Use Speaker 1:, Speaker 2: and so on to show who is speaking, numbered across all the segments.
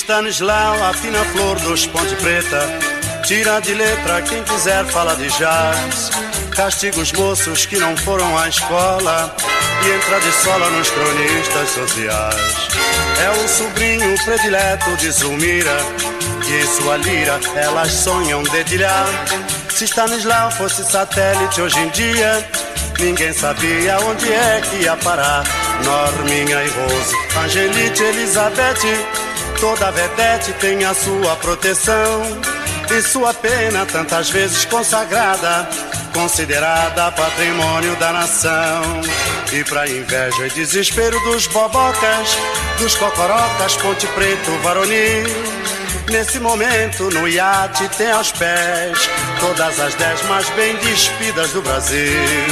Speaker 1: Stanislau, a fina flor dos Ponte Preta, tira de letra quem quiser falar de jazz. Castiga os moços que não foram à escola e entra de sola nos cronistas sociais. É o sobrinho predileto de Zulmira, que sua lira elas sonham dedilhar. Se Stanislau fosse satélite hoje em dia, ninguém sabia onde é que ia parar. Norminha e Rose, Angelite, Elizabeth, toda vedete tem a sua proteção. E sua pena tantas vezes consagrada, considerada patrimônio da nação. E pra inveja e desespero dos bobocas, dos cocorocas, Ponte Preto, varonil, nesse momento no iate tem aos pés todas as 10 mais bem despidas do Brasil.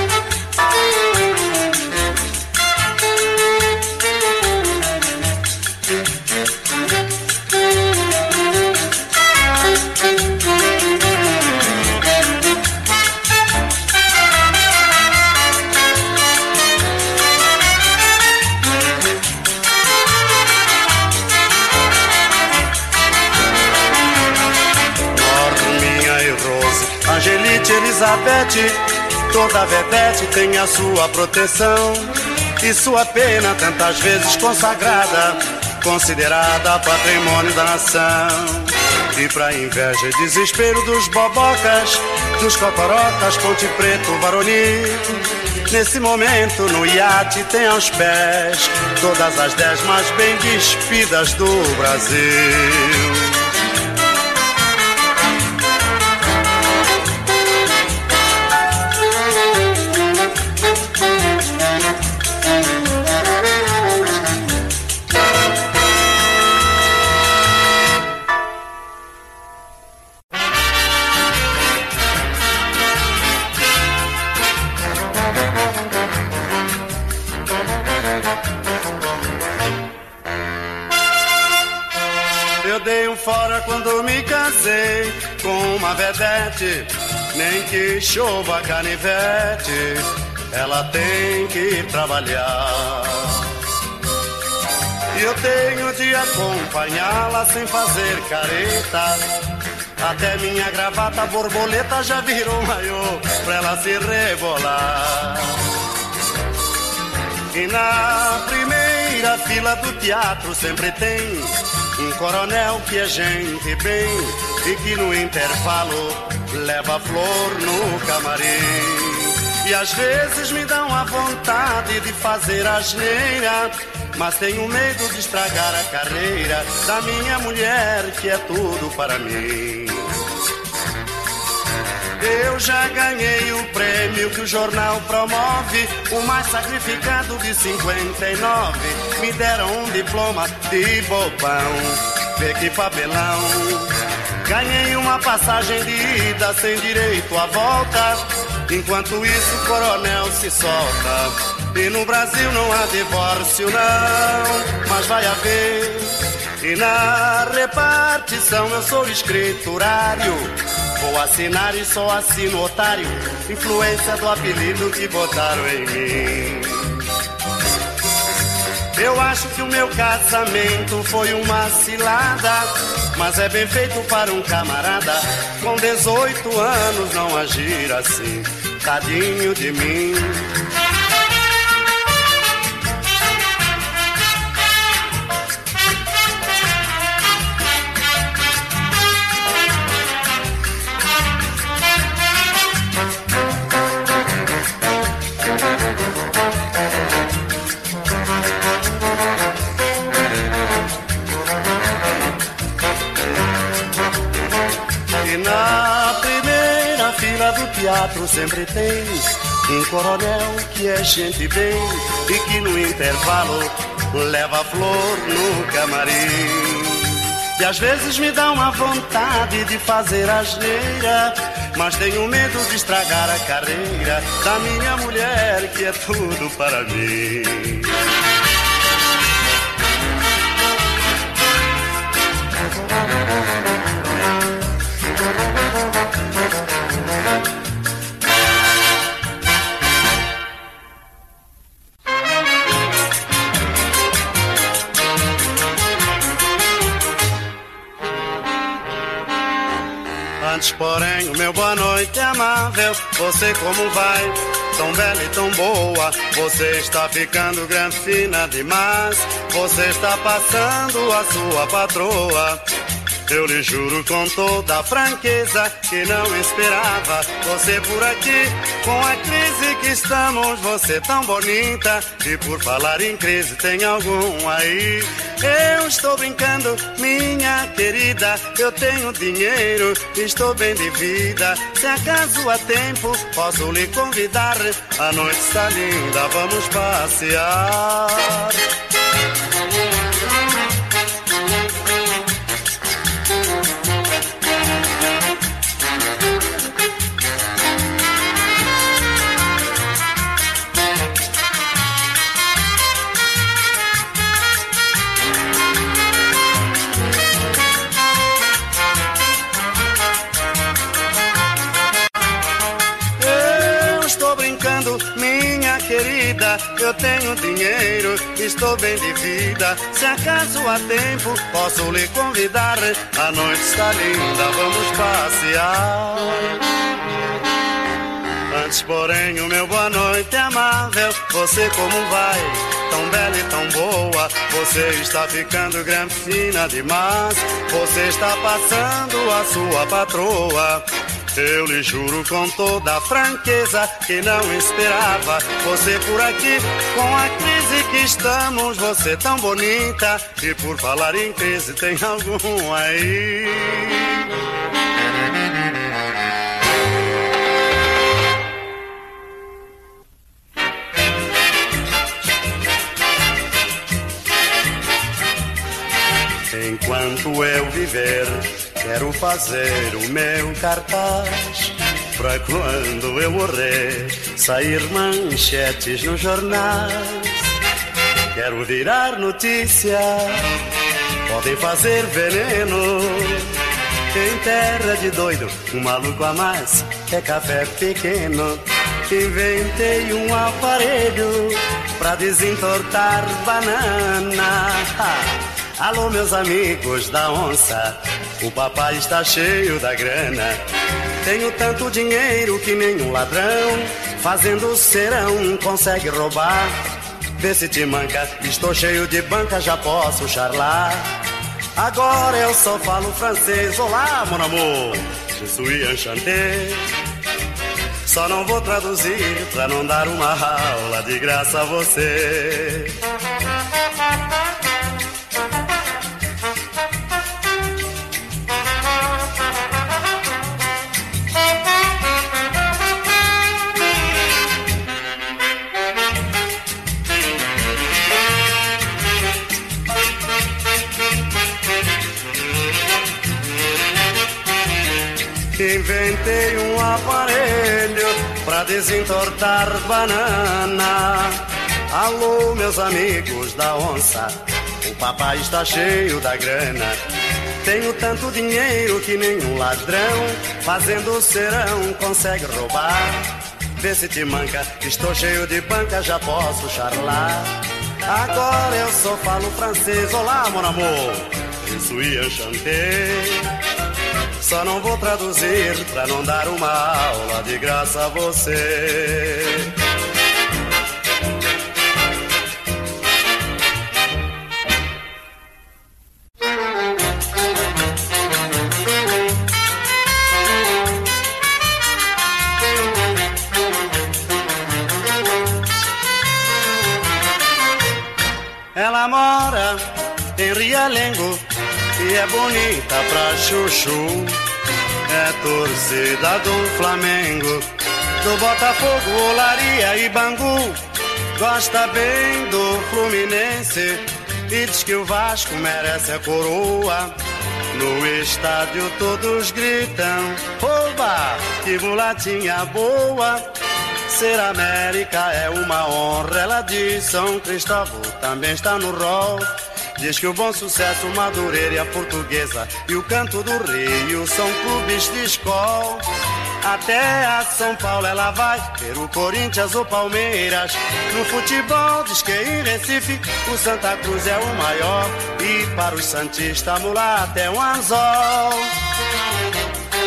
Speaker 1: Angelite, Elizabeth, toda vedete tem a sua proteção. E sua pena tantas vezes consagrada, considerada patrimônio da nação. E pra inveja e desespero dos bobocas, dos cocorocas, Ponte Preto, varonil, nesse momento no iate tem aos pés todas as 10 mais bem despidas do Brasil. Eu dei um fora quando me casei com uma vedete, nem que chova canivete, ela tem que ir trabalhar. E eu tenho de acompanhá-la sem fazer careta, até minha gravata borboleta já virou maiô pra ela se rebolar. E na primeira fila do teatro sempre tem um coronel que é gente bem e que no intervalo leva flor no camarim. E às vezes me dá uma vontade de fazer asneira, mas tenho medo de estragar a carreira da minha mulher, que é tudo para mim. Eu já ganhei o prêmio que o jornal promove, o mais sacrificado de 59. Me deram um diploma de bobão, vê que papelão. Ganhei uma passagem de ida sem direito à volta, enquanto isso o coronel se solta. E no Brasil não há divórcio não, mas vai haver. E na repartição eu sou escriturário, vou assinar e só assino otário, influência do apelido que botaram em mim. Eu acho que o meu casamento foi uma cilada, mas é bem feito para um camarada com 18 anos não agir assim, tadinho de mim. Do teatro sempre tem um coronel que é gente bem e que no intervalo leva flor no camarim. E às vezes me dá uma vontade de fazer asneira, mas tenho medo de estragar a carreira da minha mulher, que é tudo para mim. Antes, porém, o meu boa noite amável. Você como vai? Tão bela e tão boa. Você está ficando grande, fina demais. Você está passando a sua patroa. Eu lhe juro com toda a franqueza que não esperava você por aqui. Com a crise que estamos, você tão bonita. E por falar em crise, tem algum aí? Eu estou brincando, minha querida. Eu tenho dinheiro, estou bem de vida. Se acaso há tempo, posso lhe convidar. A noite está linda, vamos passear. Minha querida, eu tenho dinheiro, estou bem de vida. Se acaso há tempo, posso lhe convidar. A noite está linda, vamos passear. Antes, porém, o meu boa noite amável. Você como vai? Tão bela e tão boa. Você está ficando grande, fina demais. Você está passando a sua patroa. Eu lhe juro com toda a franqueza que não esperava você por aqui. Com a crise que estamos, você tão bonita. E por falar em crise, tem algum aí? Enquanto eu viver, quero fazer o meu cartaz, pra quando eu morrer, sair manchetes nos jornais. Quero virar notícia, podem fazer veneno. Em terra de doido, um maluco a mais, é café pequeno. Inventei um aparelho pra desentortar banana. Alô, meus amigos da onça, o papai está cheio da grana. Tenho tanto dinheiro que nenhum ladrão, fazendo serão, consegue roubar. Vê se te manca, estou cheio de banca, já posso charlar. Agora eu só falo francês, olá, mon amour, je suis enchanté. Só não vou traduzir pra não dar uma aula de graça a você. Inventei um aparelho pra desentortar banana. Alô, meus amigos da onça, o papai está cheio da grana. Tenho tanto dinheiro que nenhum ladrão, fazendo serão, consegue roubar. Vê se te manca, estou cheio de banca, já posso charlar. Agora eu só falo francês, olá, mon amour, je suis enchanté. Só não vou traduzir pra não dar uma aula de graça a você. Ela mora em Realengo e é bonita pra chuchu. É torcida do Flamengo, do Botafogo, Olaria e Bangu. Gosta bem do Fluminense e diz que o Vasco merece a coroa. No estádio todos gritam, oba, que mulatinha boa. Ser América é uma honra, ela diz. São Cristóvão também está no rol. Diz que o Bom Sucesso, Madureira e a Portuguesa e o Canto do Rio são clubes de escola. Até a São Paulo ela vai ver o Corinthians ou Palmeiras. No futebol diz que em Recife o Santa Cruz é o maior. E para os santistas mulata é um anzol.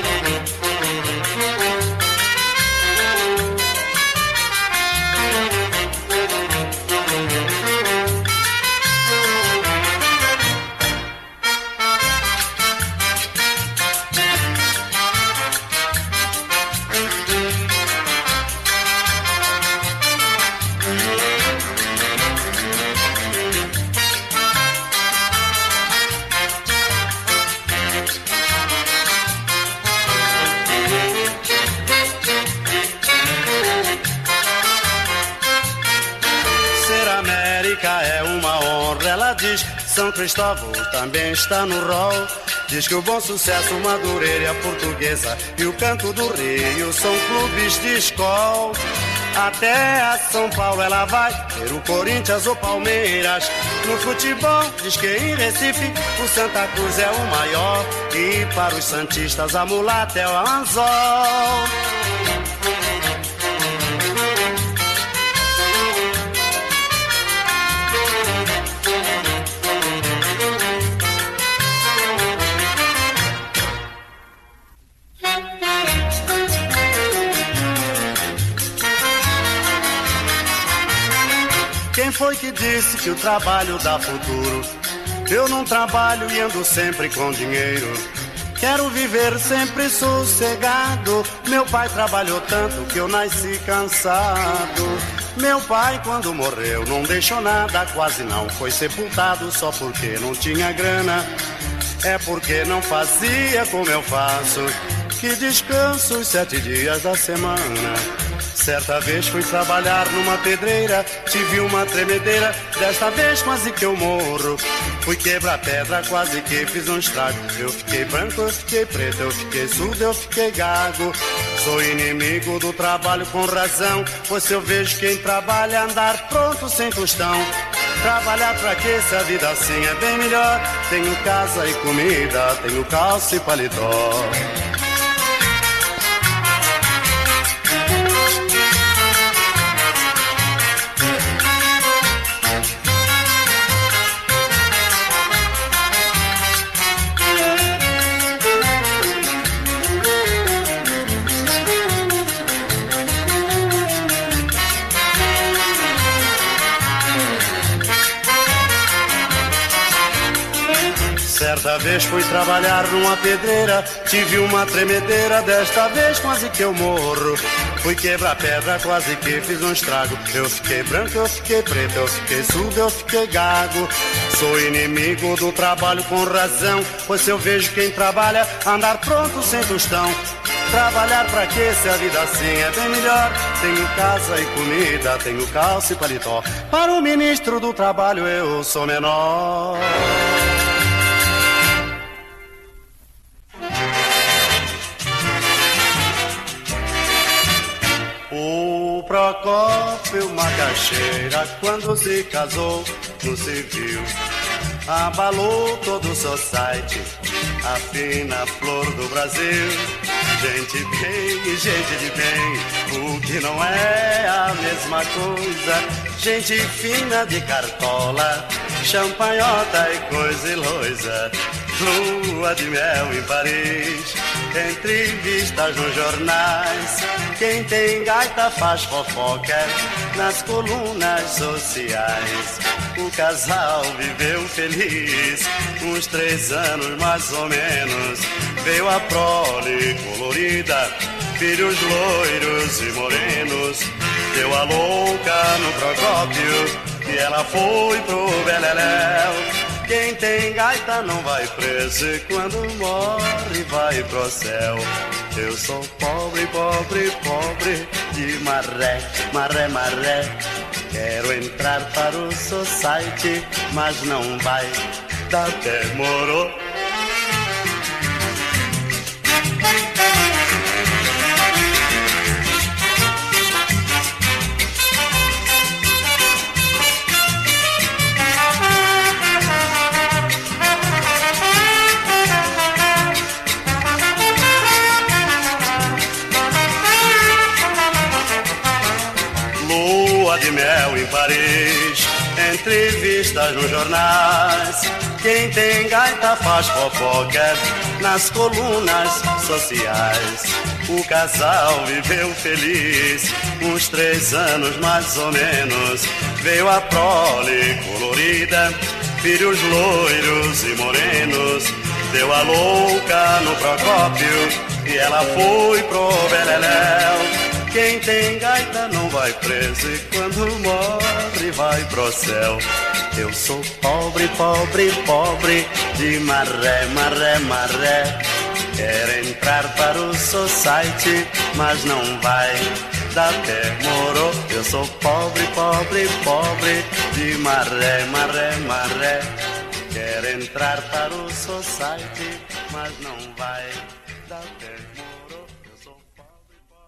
Speaker 1: É uma honra, ela diz. São Cristóvão também está no rol. Diz que o bom sucesso, Madureira e a Portuguesa e o Canto do Rio são clubes de escola. Até a São Paulo ela vai ver o Corinthians ou Palmeiras. No futebol diz que em Recife o Santa Cruz é o maior. E para os santistas a mulata é o anzol. Quem foi que disse que o trabalho dá futuro? Eu não trabalho e ando sempre com dinheiro. Quero viver sempre sossegado. Meu pai trabalhou tanto que eu nasci cansado. Meu pai quando morreu não deixou nada, quase não foi sepultado só porque não tinha grana. É porque não fazia como eu faço, que descanso os 7 dias da semana. Certa vez fui trabalhar numa pedreira, tive uma tremedeira, desta vez quase que eu morro. Fui quebrar pedra, quase que fiz um estrago. Eu fiquei branco, eu fiquei preto, eu fiquei surdo, eu fiquei gago. Sou inimigo do trabalho com razão, pois se eu vejo quem trabalha andar pronto sem tostão. Trabalhar pra quê se a vida assim é bem melhor? Tenho casa e comida, tenho calça e paletó. Certa vez fui trabalhar numa pedreira, tive uma tremedeira, desta vez quase que eu morro. Fui quebrar pedra, quase que fiz um estrago. Eu fiquei branco, eu fiquei preto, eu fiquei surdo, eu fiquei gago. Sou inimigo do trabalho com razão, pois se eu vejo quem trabalha andar pronto sem tostão. Trabalhar pra quê se a vida assim é bem melhor? Tenho casa e comida, tenho calça e paletó. Para o ministro do trabalho eu sou menor. O Procópio Macaxeira, quando se casou no civil, abalou todo o society, a fina flor do Brasil. Gente bem e gente de bem, o que não é a mesma coisa. Gente fina de cartola, champanhota e coisa iloisa. Lua de mel em Paris, entrevistas nos jornais. Quem tem gaita faz fofoca nas colunas sociais. O casal viveu feliz uns 3 anos mais ou menos. Veio a prole colorida, filhos loiros e morenos. Deu a louca no Procópio e ela foi pro Beleléu. Quem tem gaita não vai preso e quando morre vai pro céu. Eu sou pobre, pobre, pobre de maré, maré, maré. Quero entrar para o society, mas não vai, tá demorou. Lua de mel em Paris, entrevistas nos jornais. Quem tem gaita faz fofoca nas colunas sociais. O casal viveu feliz uns 3 anos mais ou menos. Veio a prole colorida, filhos loiros e morenos. Deu a louca no Procópio e ela foi pro Beleléu. Quem tem gaita não vai preso e quando morre vai pro céu. Eu sou pobre, pobre, pobre, de maré, maré, maré. Quero entrar para o society, mas não vai dar pé, moro. Eu sou pobre, pobre, pobre, de maré, maré, maré. Quero entrar para o society, mas não vai dar pé.